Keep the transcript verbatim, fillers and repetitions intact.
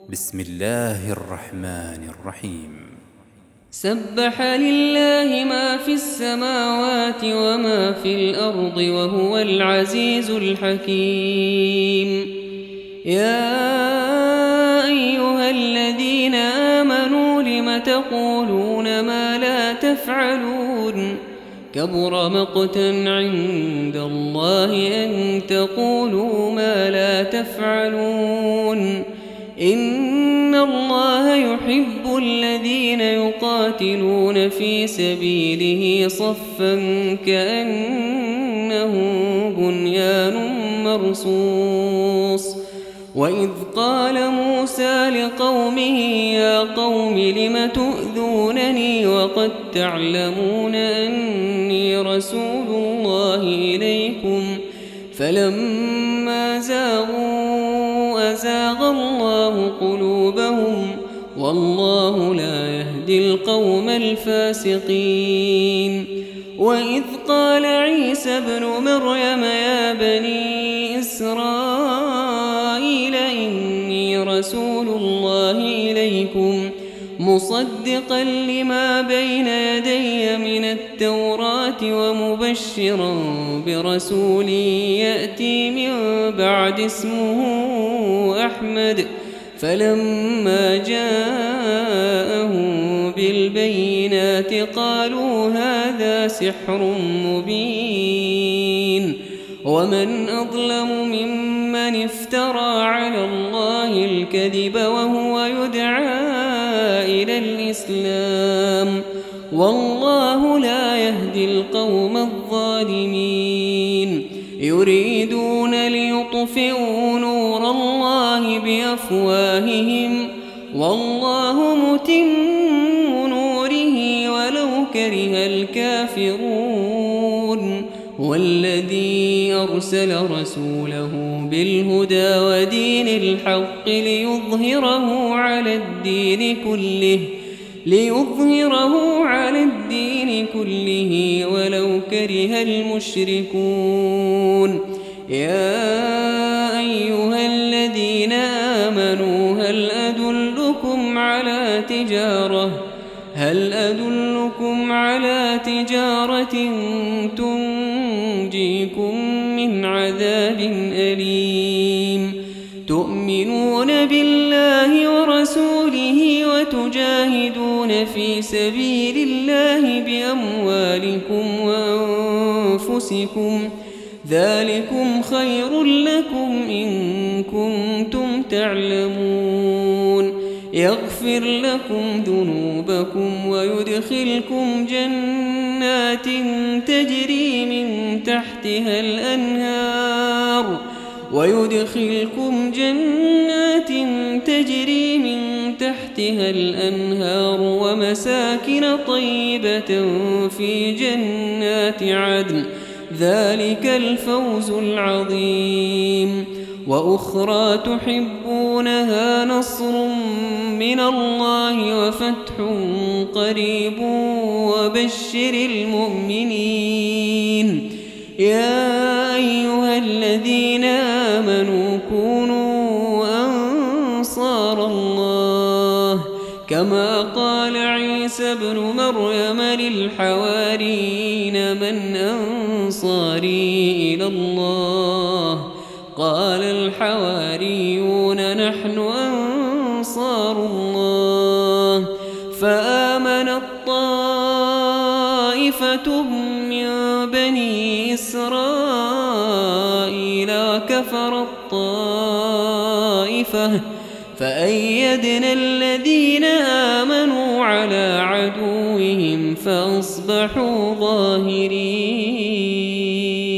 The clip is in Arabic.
بسم الله الرحمن الرحيم. سبح لله ما في السماوات وما في الأرض وهو العزيز الحكيم. يا أيها الذين آمنوا لم تقولون ما لا تفعلون كبر مقتا عند الله أن تقولوا ما لا تفعلون. إن الله يحب الذين يقاتلون في سبيله صفا كأنه بنيان مرصوص. وإذ قال موسى لقومه يا قوم لم تؤذونني وقد تعلمون أني رسول الله إليكم فلما زاغوا أزاغ الله قلوبهم والله لا يهدي القوم الفاسقين. وإذ قال عيسى ابن مريم يا بني إسرائيل إني رسول الله إليكم مصدقا لما بين يدي من التوراة ومبشرا برسول يأتي من بعد اسمه أحمد. فلما جاءهم بالبينات قالوا هذا سحر مبين. ومن أظلم ممن افترى على الله الكذب وهو يدعى إلى الإسلام والله لا يهدي القوم الظالمين. يريدون ليطفئوا نور الله بأفواههم والله متم نوره ولو كره الكافرون. والذي أرسل رسوله بالهدى ودين الحق ليظهره على الدين كله ليظهره على الدين كله ولو كره المشركون. يا أيها الذين آمنوا هل أدلكم على تجارة هل أدلكم على تجارة تنجيكم من عذاب أليم تؤمنون بالله ورسوله وتجاهدون في سبيل الله بأموالكم وأنفسكم ذلكم خير لكم إن كنتم تعلمون. يغفر لكم ذنوبكم ويدخلكم جنات تجري من تحتها الأنهار ويدخلكم جنات تجري من تحتها الأنهار ومساكن طيبة في جنات عدن ذلك الفوز العظيم. وأخرى تحبونها نصر من الله وفتح قريب وبشر المؤمنين. يا أيها الذين آمنوا كونوا أنصار الله كما قال عيسى ابن مريم للحواريين من أنصاري إلى الله قال الحواريون نحن أنصار الله. فآمنت طائفة من بني إسرائيل وكفرت طائفة فأيدنا الذين آمنوا على عدوهم فأصبحوا ظاهرين.